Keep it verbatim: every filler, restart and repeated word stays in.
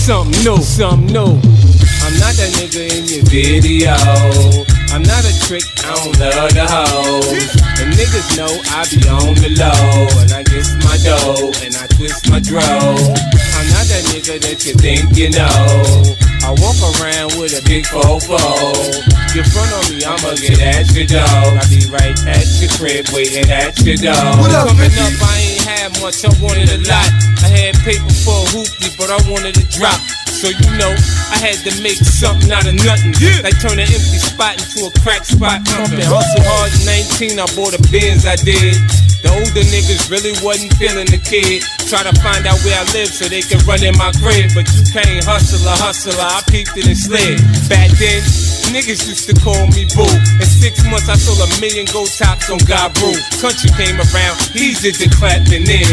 something new, something new. I'm not that nigga in your video. I'm not a trick, I don't love the hoes. And niggas know I be on the low. And I get my dough, and I twist my dro. I'm not that nigga that you think you know. I walk around with a big fofo. You front on me, I'ma get at your dog. I be right at your crib, waiting at your dog. Coming up, I ain't had much, I wanted a lot. I had paper for a hoopty, but I wanted to drop. So you know, I had to make something out of nothing. Yeah. Like turn an empty spot into a crack spot. Pumping hustle hard at nineteen, I bought a Benz, I did. The older niggas really wasn't feeling the kid. Try to find out where I live so they can run in my crib. But you can't hustle a hustler, I peeped it and slid. Back then, niggas used to call me boo. In six months I sold a million gold tops on God Brew. Country came around, he's just clapping in.